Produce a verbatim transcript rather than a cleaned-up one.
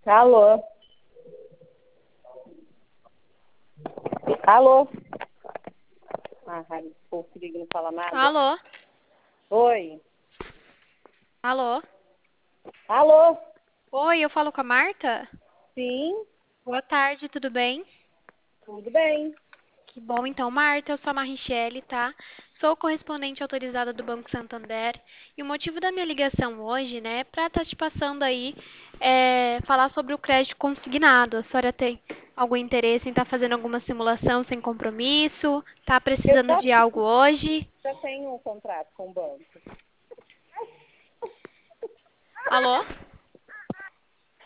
Alô? Alô? Ah, Raimundo, o Rodrigo não fala nada. Alô? Oi? Alô? Alô? Oi, eu falo com a Marta? Sim, Boa tarde, tudo bem? tudo bem. Que bom, então, Marta, eu sou a Marichele, tá? Sou correspondente autorizada do Banco Santander. E o motivo da minha ligação hoje, né, é pra estar te passando aí, é, falar sobre o crédito consignado. A senhora tem algum interesse em estar fazendo alguma simulação sem compromisso? Tá Eu precisando já, de algo hoje? já tenho um contrato com o banco. Alô?